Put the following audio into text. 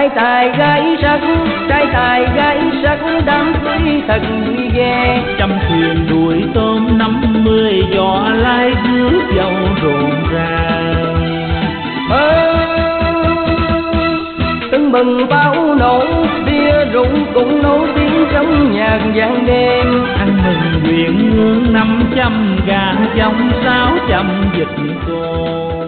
trai tài gái sắc, trai tài gái sắc đám cưới thật vui ghê. Trăm thuyền đuổi tôm 50 gió lai rước dâu rộn ràng. Tưng bừng pháo nổ, bia rượu cũng nổi tiếng trong nhạc vang đêm. Ăn mừng nguyện hương 500 gà giống 600 vịt cô.